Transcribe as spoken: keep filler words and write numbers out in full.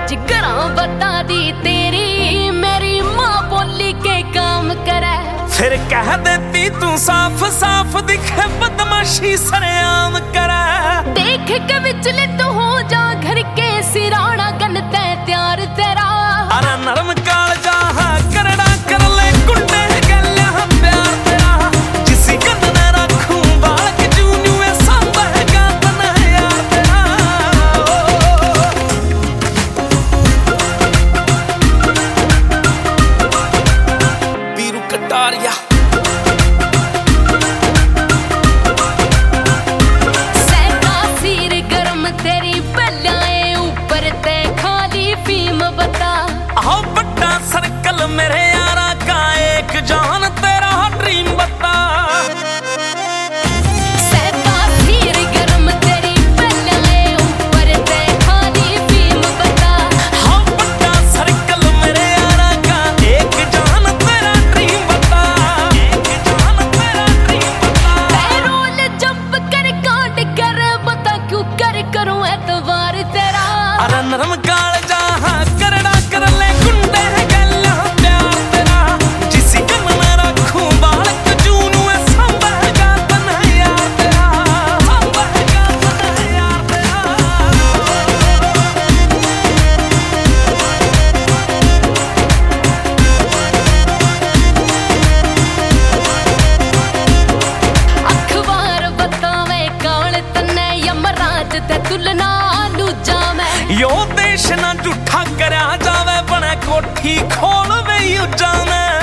जिगरा बता दी तेरी मेरी माँ बोली के काम करे। फिर कह देती तू साफ साफ दिखे बदमाशी सरेआम करे। देख के विचले तू हो जा घर के सिराना गनते त्यार तेरा। अरे नरम काल जा करड़ा कर ले कुंडे गल्या प्यार तेरा। जिसी गन ने रखूं बालक जूनू ए संभेगा तना यार तेरा। बीरू कटारिया सहता सिर गरम तेरी बल्लाए ऊपर ते खाली फीम बता। आओ बड़ा सर्कल मेरे यारा का एक जान तेरा ड्रीम बता। सहता सिर गरम तेरी बल्लाए ऊपर ते खाली फीम बता। आओ बड़ा सर्कल मेरे यारा का एक जान तेरा ड्रीम बता। एक जान तेरा ड्रीम बता। पैरोल जंप कर काट कर बता क्यों कर करूं एतवार तेरा। अरे नरम काल जा करड़ा कर ले कुंडे गल्या प्यार तेरा। जिसी गन में रखूं बालक जूनू ए संभेगा तना यार तेरा। संभेगा तना यार तेरा। अखबार बतावे कौन तन्ने यमराज ते तुलना लूजा मैं। यो देश ना झूठा करया जावे बने कोठी खोल वे यूजा में।